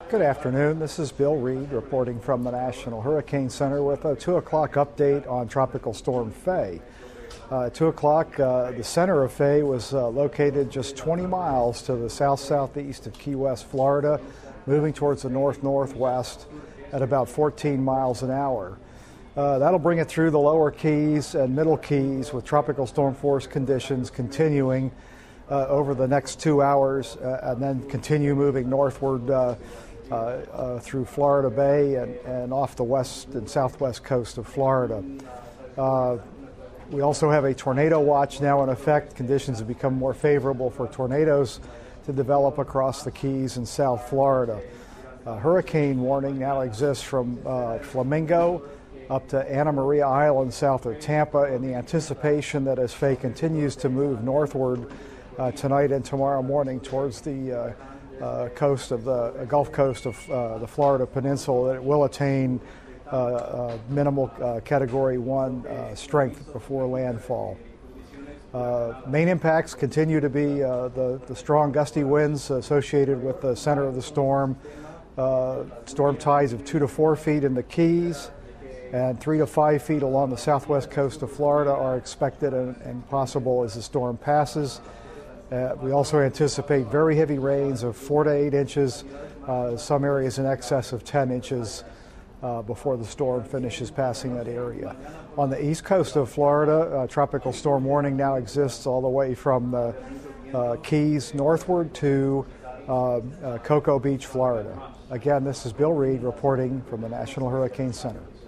Good afternoon. This is Bill Reed reporting from the National Hurricane Center with a 2 o'clock update on Tropical Storm Faye. At 2 o'clock, the center of Faye was located just 20 miles to the south-southeast of Key West, Florida, moving towards the north-northwest at about 14 miles an hour. That'll bring it through the lower Keys and middle Keys with tropical storm force conditions continuing over the next 2 hours and then continue moving northward through Florida Bay and off the west and southwest coast of Florida. We also have a tornado watch now in effect. Conditions have become more favorable for tornadoes to develop across the Keys and South Florida. Hurricane warning now exists from Flamingo up to Anna Maria Island south of Tampa in the anticipation that as Faye continues to move northward tonight and tomorrow morning towards the coast of the Gulf Coast of the Florida Peninsula, that it will attain minimal Category 1 strength before landfall. Main impacts continue to be the strong gusty winds associated with the center of the storm. Storm tides of 2 to 4 feet in the Keys and 3 to 5 feet along the southwest coast of Florida are expected and possible as the storm passes. We also anticipate very heavy rains of 4 to 8 inches, some areas in excess of 10 inches before the storm finishes passing that area. On the east coast of Florida, tropical storm warning now exists all the way from the Keys northward to Cocoa Beach, Florida. Again, this is Bill Reed reporting from the National Hurricane Center.